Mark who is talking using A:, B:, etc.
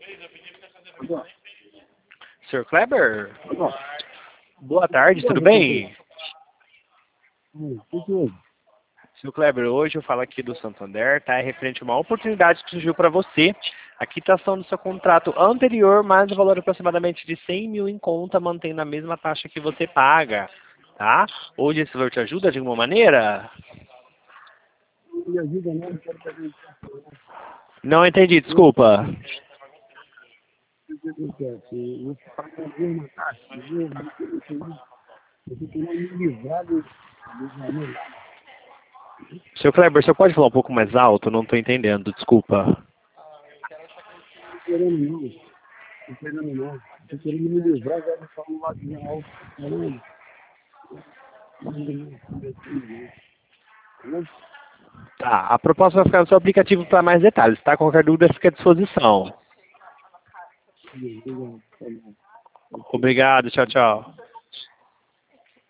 A: Sr. Kleber? Boa tarde, tudo bem? Sr. Kleber, hoje eu falo aqui do Santander, tá? É referente a uma oportunidade que surgiu para você. A quitação do seu contrato anterior, mais o valor aproximadamente de 100 mil em conta, mantendo a mesma taxa que você paga, tá? Hoje esse valor te ajuda de alguma maneira?
B: Me ajuda, não, quero fazer
A: Não entendi, desculpa.
B: você paga a mesma taxa, você tem me livrado do valor.
A: Sr. Kleber, você pode falar um pouco mais alto? Não estou entendendo, desculpa.
B: Não querendo não, estou querendo me livrar, já vou falar um lado de alto,
A: Tá, a proposta vai ficar no seu aplicativo para mais detalhes, tá? Qualquer dúvida fica à disposição.
B: Obrigado.
A: Obrigado, tchau, tchau.